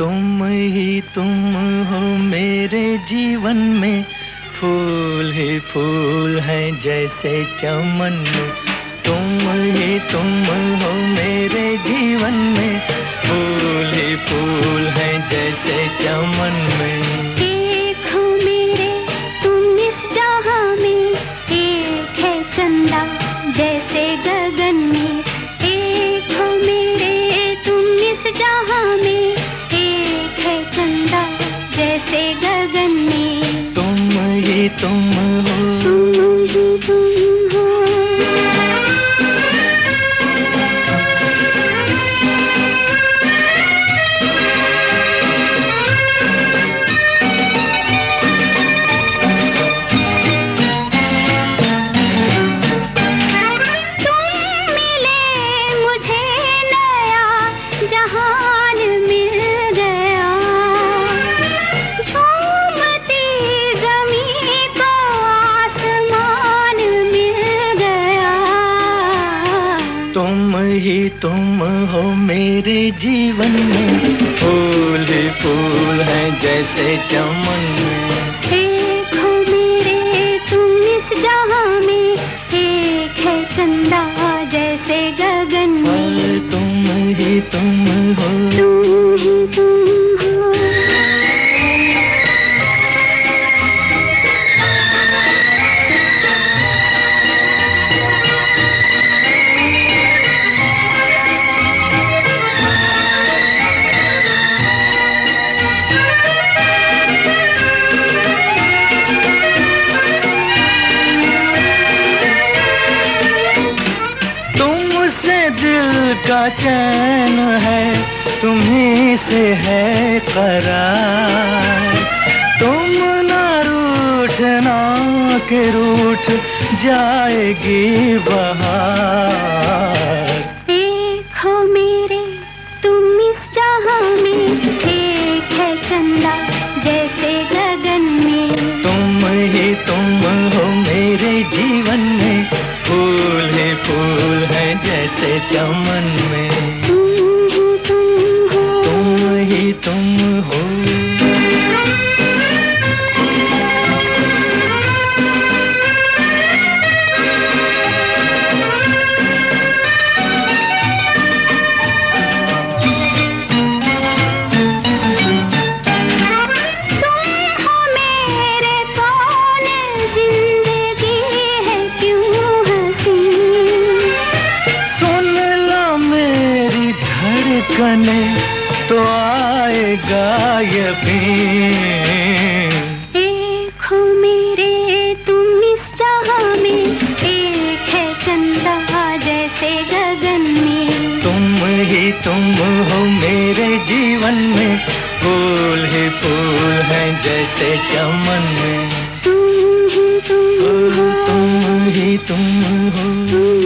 तुम ही तुम हो मेरे जीवन में, फूल ही फूल हैं जैसे चमन में। तुम ही तुम हो मेरे जीवन में, फूल ही फूल हैं जैसे चमन में। एक हो मेरे तुम इस जहां में, एक है चंदा जैसे गगन में। एक हो मेरे तुम इस जहां में, एक है चंदा जैसे गगन में। तुम ही तुम हो, तुम ही तुम हो। जहान मिल गया, झूमती ज़मीं को आसमान मिल गया। तुम ही तुम हो मेरे जीवन में, फूल ही फूल हैं जैसे चमन में। एक हो मेरे तुम इस जहां में, एक है चंदा जैसे गगन में। तुम ही तुम हो, तुम ही तुम हो। तुमसे दिल का चैन है, तुम्हीं से है करार। तुम ना रूठना के रूठ जाएगी बहार। एक हो मेरे तुम इस जहां में, एक है चंदा जैसे गगन में। तुम ही तुम हो मेरे जीवन में, फूल ही फूल हैं जैसे चमन में। तुम ही तुम हो, तुम ही तुम हो। धड़कने तो आएगा यकीन। एक हो मेरे तुम इस जहां में, एक है चंदा जैसे गगन में। तुम ही तुम हो मेरे जीवन में, फूल ही फूल हैं जैसे चमन में। तुम ही तुम हो, तुम ही तुम हो।